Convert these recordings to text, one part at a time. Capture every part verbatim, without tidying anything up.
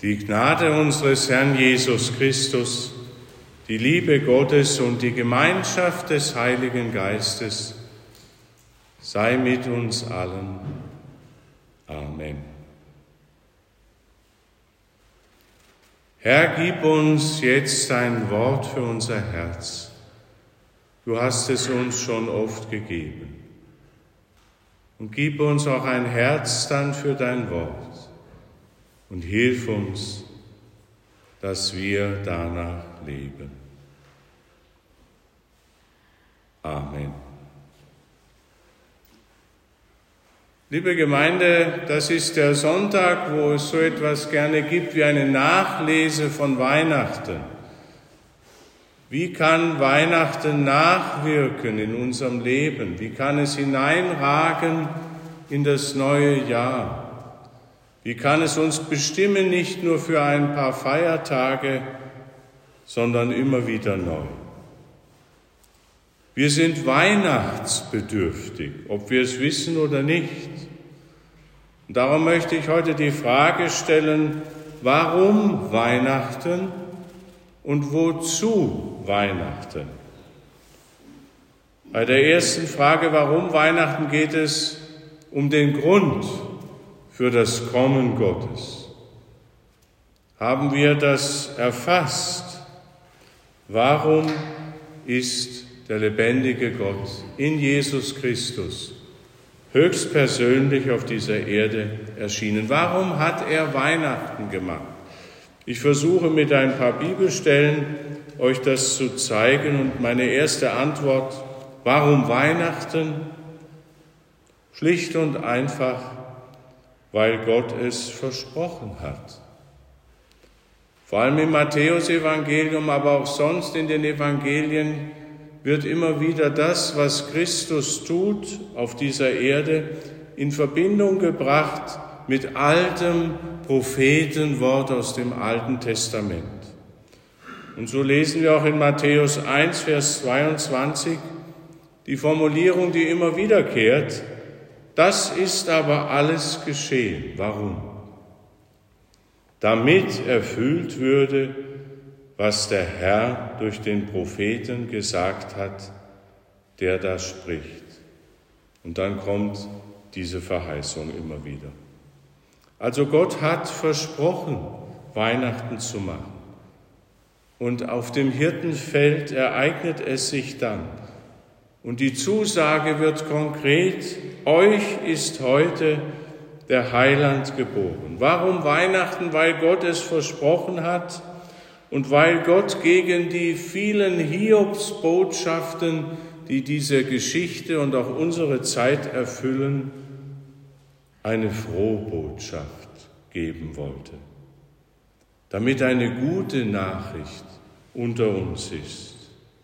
Die Gnade unseres Herrn Jesus Christus, die Liebe Gottes und die Gemeinschaft des Heiligen Geistes sei mit uns allen. Amen. Herr, gib uns jetzt dein Wort für unser Herz. Du hast es uns schon oft gegeben. Und gib uns auch ein Herz dann für dein Wort. Und hilf uns, dass wir danach leben. Amen. Liebe Gemeinde, das ist der Sonntag, wo es so etwas gerne gibt wie eine Nachlese von Weihnachten. Wie kann Weihnachten nachwirken in unserem Leben? Wie kann es hineinragen in das neue Jahr? Wie kann es uns bestimmen, nicht nur für ein paar Feiertage, sondern immer wieder neu? Wir sind weihnachtsbedürftig, ob wir es wissen oder nicht. Und darum möchte ich heute die Frage stellen, warum Weihnachten und wozu Weihnachten? Bei der ersten Frage, warum Weihnachten, geht es um den Grund für das Kommen Gottes. Haben wir das erfasst? Warum ist der lebendige Gott in Jesus Christus höchstpersönlich auf dieser Erde erschienen? Warum hat er Weihnachten gemacht? Ich versuche mit ein paar Bibelstellen euch das zu zeigen und meine erste Antwort, warum Weihnachten? Schlicht und einfach, weil Gott es versprochen hat. Vor allem im Matthäusevangelium, aber auch sonst in den Evangelien wird immer wieder das, was Christus tut auf dieser Erde, in Verbindung gebracht mit altem Prophetenwort aus dem Alten Testament. Und so lesen wir auch in Matthäus eins, Vers zweiundzwanzig, die Formulierung, die immer wiederkehrt: Das ist aber alles geschehen. Warum? Damit erfüllt würde, was der Herr durch den Propheten gesagt hat, der da spricht. Und dann kommt diese Verheißung immer wieder. Also Gott hat versprochen, Weihnachten zu machen. Und auf dem Hirtenfeld ereignet es sich dann. Und die Zusage wird konkret: Euch ist heute der Heiland geboren. Warum Weihnachten? Weil Gott es versprochen hat und weil Gott gegen die vielen Hiobsbotschaften, die diese Geschichte und auch unsere Zeit erfüllen, eine Frohbotschaft geben wollte, damit eine gute Nachricht unter uns ist.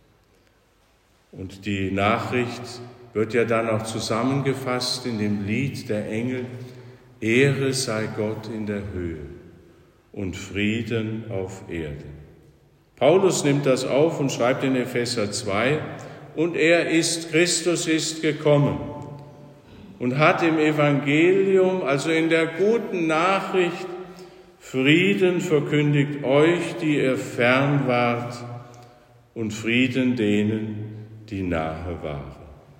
Und die Nachricht wird ja dann auch zusammengefasst in dem Lied der Engel: Ehre sei Gott in der Höhe und Frieden auf Erden. Paulus nimmt das auf und schreibt in Epheser zwei: Und er ist, Christus ist gekommen und hat im Evangelium, also in der guten Nachricht, Frieden verkündigt euch, die ihr fern wart, und Frieden denen, die nahe waren.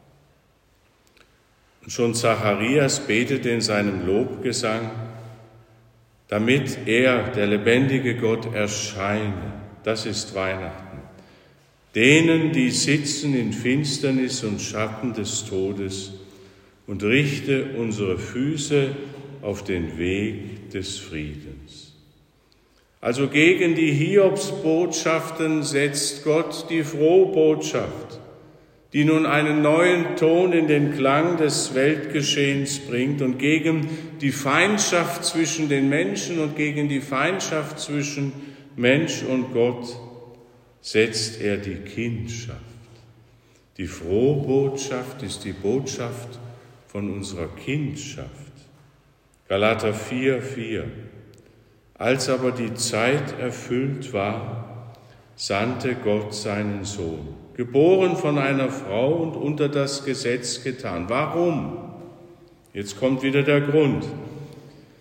Und schon Zacharias betet in seinem Lobgesang, damit er, der lebendige Gott, erscheine. Das ist Weihnachten. Denen, die sitzen in Finsternis und Schatten des Todes, und richte unsere Füße auf den Weg des Friedens. Also gegen die Hiobsbotschaften setzt Gott die Frohbotschaft, die nun einen neuen Ton in den Klang des Weltgeschehens bringt, und gegen die Feindschaft zwischen den Menschen und gegen die Feindschaft zwischen Mensch und Gott setzt er die Kindschaft. Die Frohbotschaft ist die Botschaft von unserer Kindschaft. Galater vier, vier. Als aber die Zeit erfüllt war, sandte Gott seinen Sohn, geboren von einer Frau und unter das Gesetz getan. Warum? Jetzt kommt wieder der Grund.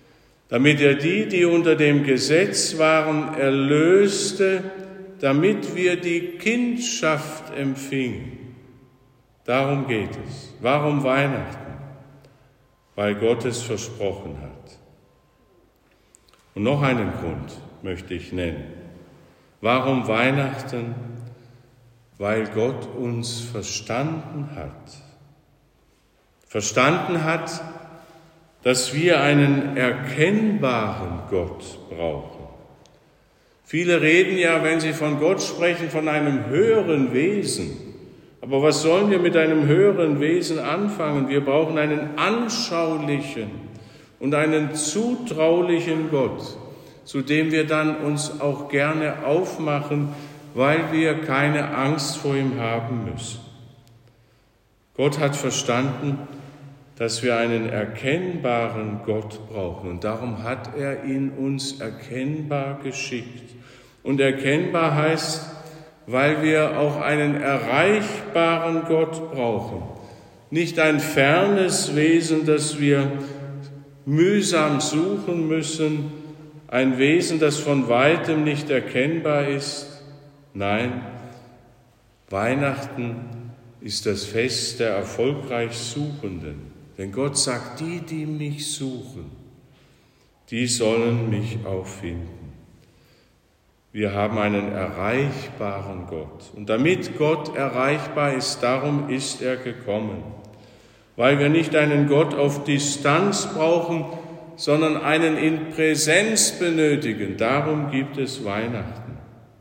damit er die, die unter dem Gesetz waren, erlöste, damit wir die Kindschaft empfingen. Darum geht es. Warum Weihnachten? Weil Gott es versprochen hat. Und noch einen Grund möchte ich nennen. Warum Weihnachten? Weil Gott uns verstanden hat. Verstanden hat, dass wir einen erkennbaren Gott brauchen. Viele reden ja, wenn sie von Gott sprechen, von einem höheren Wesen. Aber was sollen wir mit einem höheren Wesen anfangen? Wir brauchen einen anschaulichen und einen zutraulichen Gott, zu dem wir dann uns auch gerne aufmachen, weil wir keine Angst vor ihm haben müssen. Gott hat verstanden, dass wir einen erkennbaren Gott brauchen. Und darum hat er ihn uns erkennbar geschickt. Und erkennbar heißt, weil wir auch einen erreichbaren Gott brauchen. Nicht ein fernes Wesen, das wir mühsam suchen müssen, ein Wesen, das von weitem nicht erkennbar ist. Nein, Weihnachten ist das Fest der erfolgreich Suchenden. Denn Gott sagt, die, die mich suchen, die sollen mich auch finden. Wir haben einen erreichbaren Gott. Und damit Gott erreichbar ist, darum ist er gekommen. Weil wir nicht einen Gott auf Distanz brauchen, sondern einen in Präsenz benötigen. Darum gibt es Weihnachten.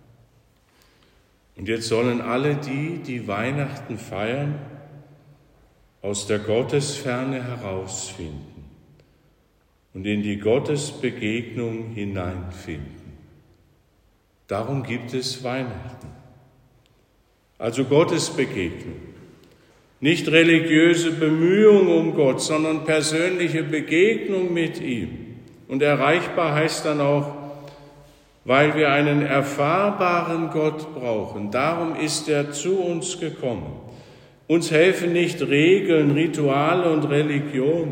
Und jetzt sollen alle die, die Weihnachten feiern, aus der Gottesferne herausfinden und in die Gottesbegegnung hineinfinden. Darum gibt es Weihnachten. Also Gottesbegegnung. Nicht religiöse Bemühung um Gott, sondern persönliche Begegnung mit ihm. Und erreichbar heißt dann auch, weil wir einen erfahrbaren Gott brauchen. Darum ist er zu uns gekommen. Uns helfen nicht Regeln, Rituale und Religion.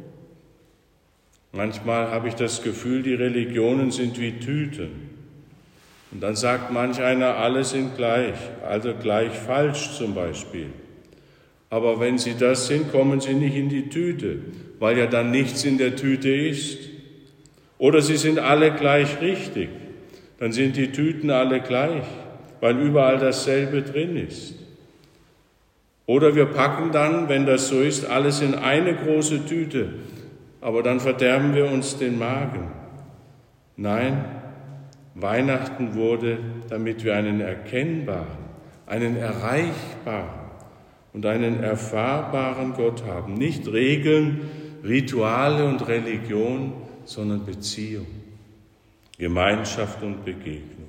Manchmal habe ich das Gefühl, die Religionen sind wie Tüten. Und dann sagt manch einer, alle sind gleich, also gleich falsch zum Beispiel. Aber wenn sie das sind, kommen sie nicht in die Tüte, weil ja dann nichts in der Tüte ist. Oder sie sind alle gleich richtig, dann sind die Tüten alle gleich, weil überall dasselbe drin ist. Oder wir packen dann, wenn das so ist, alles in eine große Tüte, aber dann verderben wir uns den Magen. Nein, Weihnachten wurde, damit wir einen erkennbaren, einen erreichbaren und einen erfahrbaren Gott haben. Nicht Regeln, Rituale und Religion, sondern Beziehung, Gemeinschaft und Begegnung.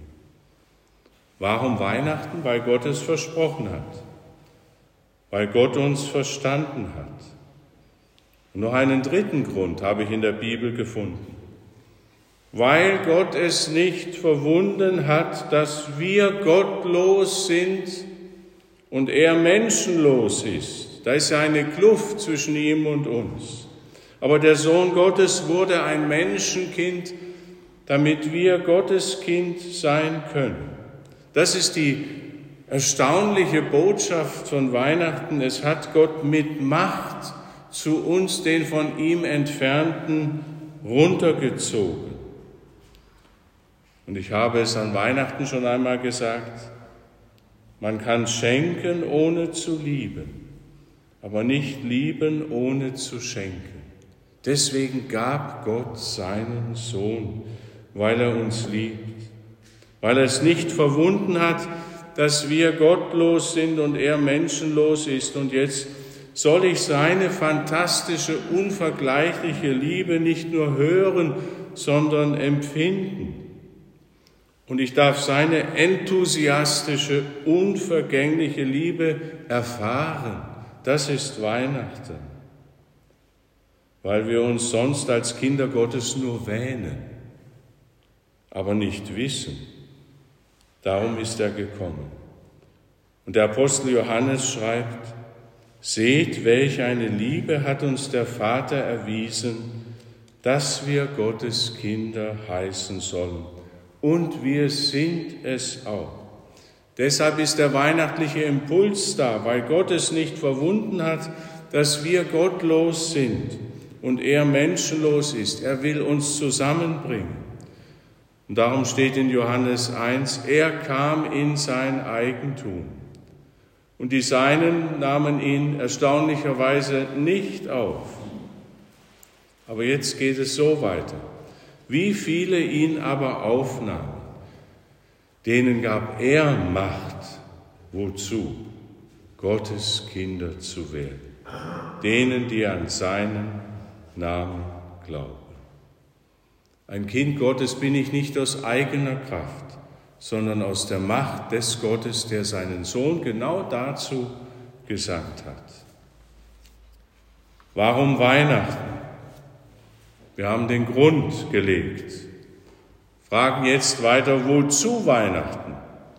Warum Weihnachten? Weil Gott es versprochen hat. Weil Gott uns verstanden hat. Und noch einen dritten Grund habe ich in der Bibel gefunden. Weil Gott es nicht verwunden hat, dass wir gottlos sind und er menschenlos ist. Da ist ja eine Kluft zwischen ihm und uns. Aber der Sohn Gottes wurde ein Menschenkind, damit wir Gottes Kind sein können. Das ist die erstaunliche Botschaft von Weihnachten. Es hat Gott mit Macht zu uns, den von ihm Entfernten, runtergezogen. Und ich habe es an Weihnachten schon einmal gesagt, man kann schenken, ohne zu lieben, aber nicht lieben, ohne zu schenken. Deswegen gab Gott seinen Sohn, weil er uns liebt, weil er es nicht verwunden hat, dass wir gottlos sind und er menschenlos ist. Und jetzt soll ich seine fantastische, unvergleichliche Liebe nicht nur hören, sondern empfinden. Und ich darf seine enthusiastische, unvergängliche Liebe erfahren. Das ist Weihnachten, weil wir uns sonst als Kinder Gottes nur wähnen, aber nicht wissen. Darum ist er gekommen. Und der Apostel Johannes schreibt, seht, welch eine Liebe hat uns der Vater erwiesen, dass wir Gottes Kinder heißen sollen. Und wir sind es auch. Deshalb ist der weihnachtliche Impuls da, weil Gott es nicht verwunden hat, dass wir gottlos sind und er menschenlos ist. Er will uns zusammenbringen. Und darum steht in Johannes eins, er kam in sein Eigentum. Und die Seinen nahmen ihn erstaunlicherweise nicht auf. Aber jetzt geht es so weiter. Wie viele ihn aber aufnahmen, denen gab er Macht, wozu? Gottes Kinder zu werden. Denen, die an seinen Namen glauben. Ein Kind Gottes bin ich nicht aus eigener Kraft, sondern aus der Macht des Gottes, der seinen Sohn genau dazu gesandt hat. Warum Weihnachten? Wir haben den Grund gelegt. Fragen jetzt weiter, wozu Weihnachten?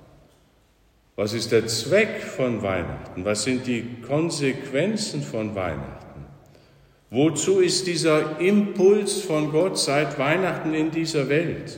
Was ist der Zweck von Weihnachten? Was sind die Konsequenzen von Weihnachten? Wozu ist dieser Impuls von Gott seit Weihnachten in dieser Welt?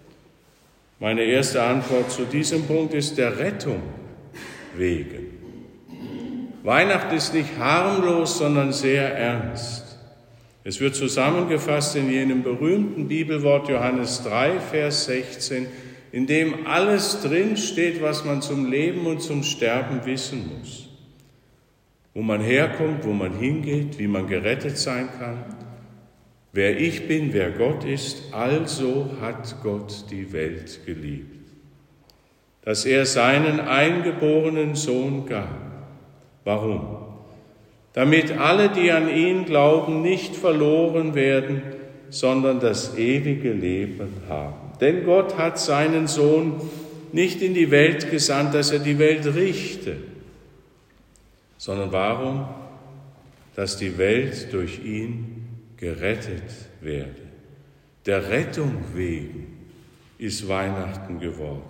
Meine erste Antwort zu diesem Punkt ist der Rettung wegen. Weihnachten ist nicht harmlos, sondern sehr ernst. Es wird zusammengefasst in jenem berühmten Bibelwort Johannes drei, Vers sechzehn, in dem alles drinsteht, was man zum Leben und zum Sterben wissen muss. Wo man herkommt, wo man hingeht, wie man gerettet sein kann. Wer ich bin, wer Gott ist, also hat Gott die Welt geliebt. Dass er seinen eingeborenen Sohn gab. Warum? Damit alle, die an ihn glauben, nicht verloren werden, sondern das ewige Leben haben. Denn Gott hat seinen Sohn nicht in die Welt gesandt, dass er die Welt richte, sondern warum? Dass die Welt durch ihn gerettet werde. Der Rettung wegen ist Weihnachten geworden.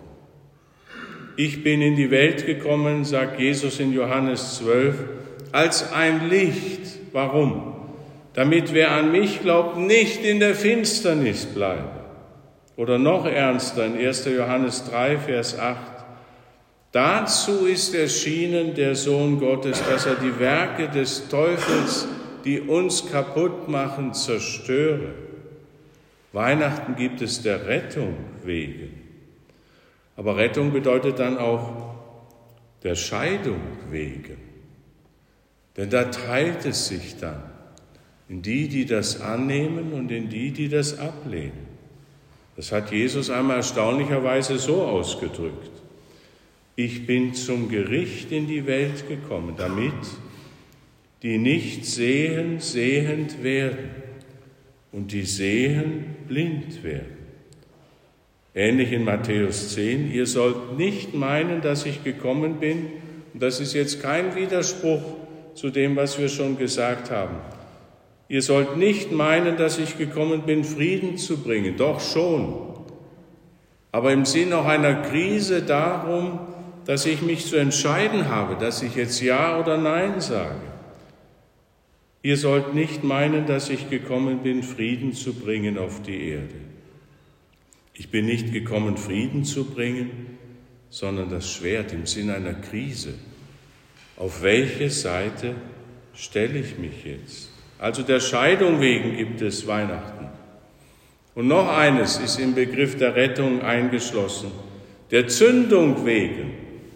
Ich bin in die Welt gekommen, sagt Jesus in Johannes zwölf, als ein Licht. Warum? Damit wer an mich glaubt, nicht in der Finsternis bleibe. Oder noch ernster in erster Johannes drei, Vers acht. Dazu ist erschienen der Sohn Gottes, dass er die Werke des Teufels, die uns kaputt machen, zerstöre. Weihnachten gibt es der Rettung wegen. Aber Rettung bedeutet dann auch der Scheidung wegen. Denn da teilt es sich dann in die, die das annehmen und in die, die das ablehnen. Das hat Jesus einmal erstaunlicherweise so ausgedrückt. Ich bin zum Gericht in die Welt gekommen, damit die nicht sehen, sehend werden und die sehen, blind werden. Ähnlich in Matthäus zehn, ihr sollt nicht meinen, dass ich gekommen bin, und das ist jetzt kein Widerspruch zu dem, was wir schon gesagt haben. Ihr sollt nicht meinen, dass ich gekommen bin, Frieden zu bringen, doch schon, aber im Sinn auch einer Krise darum, dass ich mich zu entscheiden habe, dass ich jetzt Ja oder Nein sage. Ihr sollt nicht meinen, dass ich gekommen bin, Frieden zu bringen auf die Erde. Ich bin nicht gekommen, Frieden zu bringen, sondern das Schwert im Sinn einer Krise. Auf welche Seite stelle ich mich jetzt? Also der Scheidung wegen gibt es Weihnachten. Und noch eines ist im Begriff der Rettung eingeschlossen, der Zündung wegen.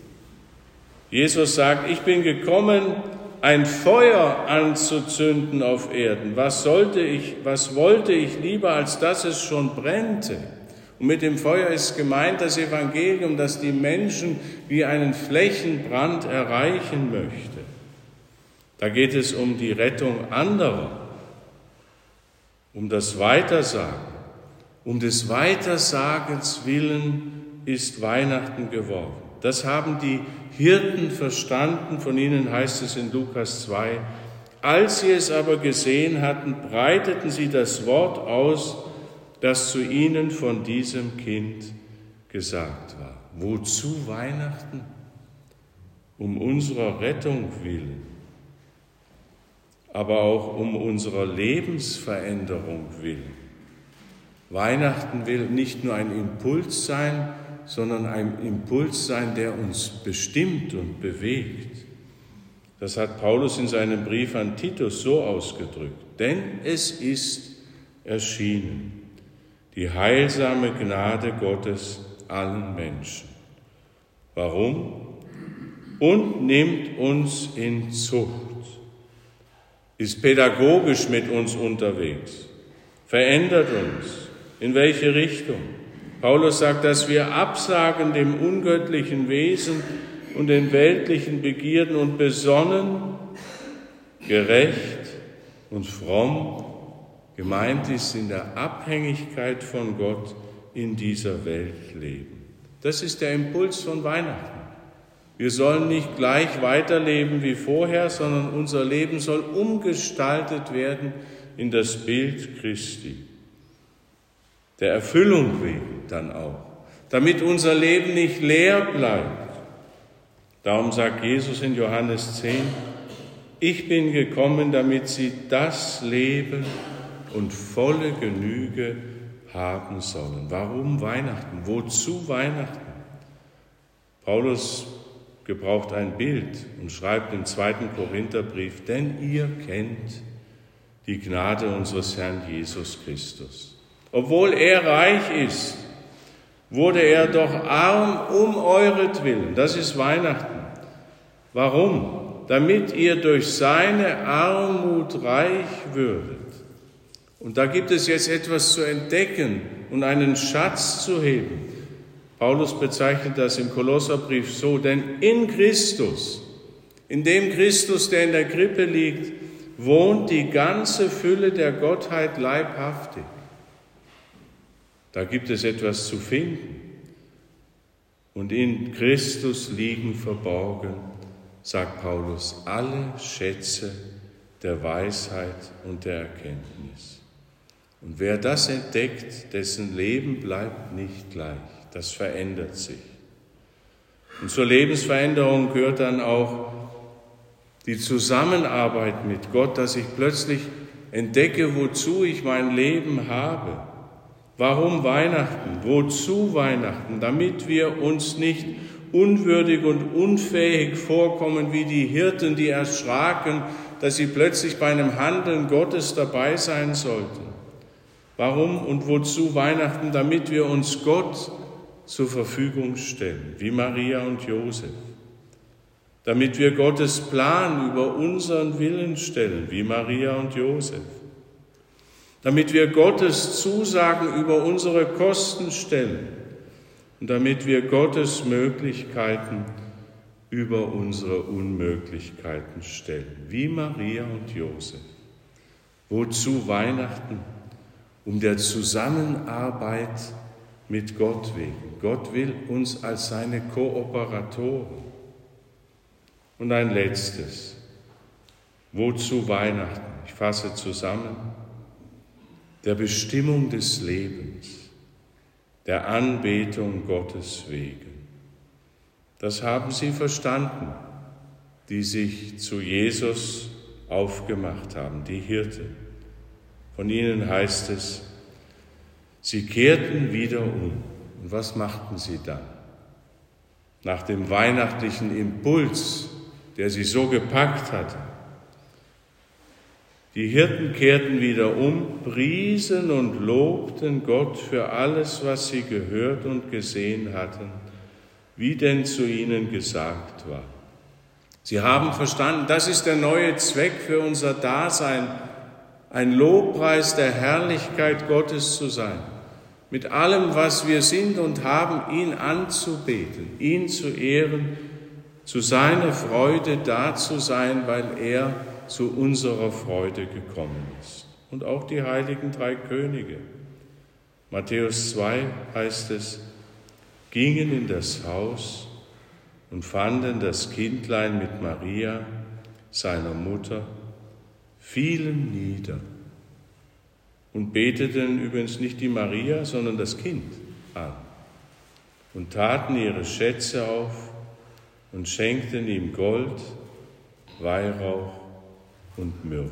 Jesus sagt, ich bin gekommen, ein Feuer anzuzünden auf Erden. Was sollte ich, was wollte ich lieber, als dass es schon brennte? Und mit dem Feuer ist gemeint das Evangelium, das die Menschen wie einen Flächenbrand erreichen möchte. Da geht es um die Rettung anderer, um das Weitersagen. Um des Weitersagens willen ist Weihnachten geworden. Das haben die Hirten verstanden, von ihnen heißt es in Lukas zwei. Als sie es aber gesehen hatten, breiteten sie das Wort aus, das zu ihnen von diesem Kind gesagt war. Wozu Weihnachten? Um unserer Rettung willen. aber auch um unserer Lebensveränderung willen. Weihnachten will nicht nur ein Impuls sein, sondern ein Impuls sein, der uns bestimmt und bewegt. Das hat Paulus in seinem Brief an Titus so ausgedrückt. Denn es ist erschienen, die heilsame Gnade Gottes allen Menschen. Warum? Und nimmt uns in Zucht, ist pädagogisch mit uns unterwegs, verändert uns. In welche Richtung? Paulus sagt, dass wir absagen dem ungöttlichen Wesen und den weltlichen Begierden und besonnen, gerecht und fromm, gemeint ist in der Abhängigkeit von Gott in dieser Welt leben. Das ist der Impuls von Weihnachten. Wir sollen nicht gleich weiterleben wie vorher, sondern unser Leben soll umgestaltet werden in das Bild Christi. Der Erfüllung wegen dann auch, damit unser Leben nicht leer bleibt. Darum sagt Jesus in Johannes zehn, ich bin gekommen, damit sie das Leben und volle Genüge haben sollen. Warum Weihnachten? Wozu Weihnachten? Paulus gebraucht ein Bild und schreibt im zweiten Korintherbrief, denn ihr kennt die Gnade unseres Herrn Jesus Christus. Obwohl er reich ist, wurde er doch arm um euretwillen. Das ist Weihnachten. Warum? Damit ihr durch seine Armut reich würdet. Und da gibt es jetzt etwas zu entdecken und einen Schatz zu heben. Paulus bezeichnet das im Kolosserbrief so, denn in Christus, in dem Christus, der in der Krippe liegt, wohnt die ganze Fülle der Gottheit leibhaftig. Da gibt es etwas zu finden. Und in Christus liegen verborgen, sagt Paulus, alle Schätze der Weisheit und der Erkenntnis. Und wer das entdeckt, dessen Leben bleibt nicht gleich. Das verändert sich. Und zur Lebensveränderung gehört dann auch die Zusammenarbeit mit Gott, dass ich plötzlich entdecke, wozu ich mein Leben habe. Warum Weihnachten? Wozu Weihnachten? Damit wir uns nicht unwürdig und unfähig vorkommen wie die Hirten, die erschraken, dass sie plötzlich bei einem Handeln Gottes dabei sein sollten. Warum und wozu Weihnachten? Damit wir uns Gott zur Verfügung stellen, wie Maria und Josef. Damit wir Gottes Plan über unseren Willen stellen, wie Maria und Josef. Damit wir Gottes Zusagen über unsere Kosten stellen und damit wir Gottes Möglichkeiten über unsere Unmöglichkeiten stellen, wie Maria und Josef. Wozu Weihnachten? Um der Zusammenarbeit mit Gott wegen. Gott will uns als seine Kooperatoren. Und ein letztes. Wozu Weihnachten? Ich fasse zusammen. Der Bestimmung des Lebens, der Anbetung Gottes wegen. Das haben sie verstanden, die sich zu Jesus aufgemacht haben, die Hirten. Von ihnen heißt es, sie kehrten wieder um. Und was machten sie dann? Nach dem weihnachtlichen Impuls, der sie so gepackt hatte. Die Hirten kehrten wieder um, priesen und lobten Gott für alles, was sie gehört und gesehen hatten, wie denn zu ihnen gesagt war. Sie haben verstanden, das ist der neue Zweck für unser Dasein, ein Lobpreis der Herrlichkeit Gottes zu sein, mit allem, was wir sind und haben, ihn anzubeten, ihn zu ehren, zu seiner Freude da zu sein, weil er zu unserer Freude gekommen ist. Und auch die heiligen drei Könige. Matthäus zwei heißt es, gingen in das Haus und fanden das Kindlein mit Maria, seiner Mutter, fielen nieder und beteten übrigens nicht die Maria, sondern das Kind an und taten ihre Schätze auf und schenkten ihm Gold, Weihrauch und Myrrhe.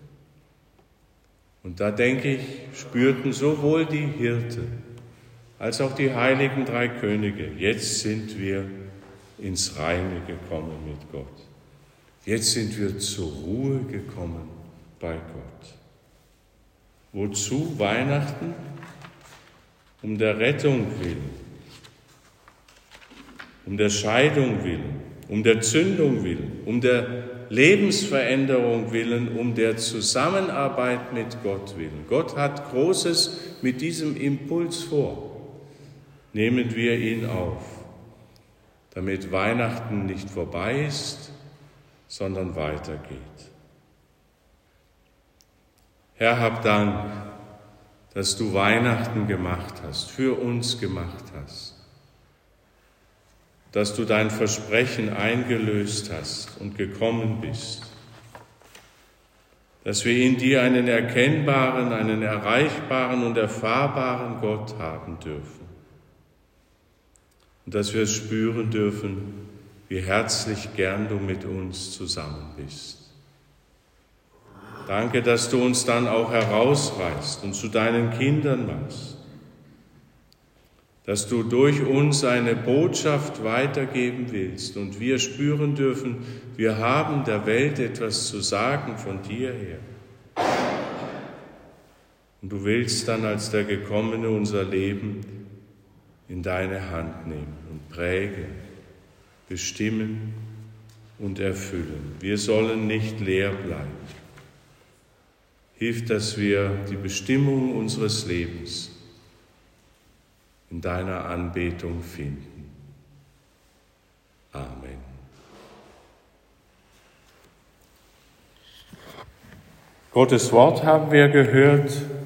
Und da denke ich, spürten sowohl die Hirten als auch die heiligen drei Könige, jetzt sind wir ins Reine gekommen mit Gott. Jetzt sind wir zur Ruhe gekommen bei Gott. Wozu Weihnachten? Um der Rettung willen, um der Scheidung willen, um der Zündung willen, um der Lebensveränderung willen, um der Zusammenarbeit mit Gott willen. Gott hat Großes mit diesem Impuls vor. Nehmen wir ihn auf, damit Weihnachten nicht vorbei ist, sondern weitergeht. Herr, hab Dank, dass du Weihnachten gemacht hast, für uns gemacht hast, dass du dein Versprechen eingelöst hast und gekommen bist, dass wir in dir einen erkennbaren, einen erreichbaren und erfahrbaren Gott haben dürfen. Und dass wir spüren dürfen, wie herzlich gern du mit uns zusammen bist. Danke, dass du uns dann auch herausreißt und zu deinen Kindern machst. Dass du durch uns eine Botschaft weitergeben willst und wir spüren dürfen, wir haben der Welt etwas zu sagen von dir her. Und du willst dann als der Gekommene unser Leben in deine Hand nehmen und prägen, bestimmen und erfüllen. Wir sollen nicht leer bleiben. Hilf, dass wir die Bestimmung unseres Lebens in deiner Anbetung finden. Amen. Gottes Wort haben wir gehört.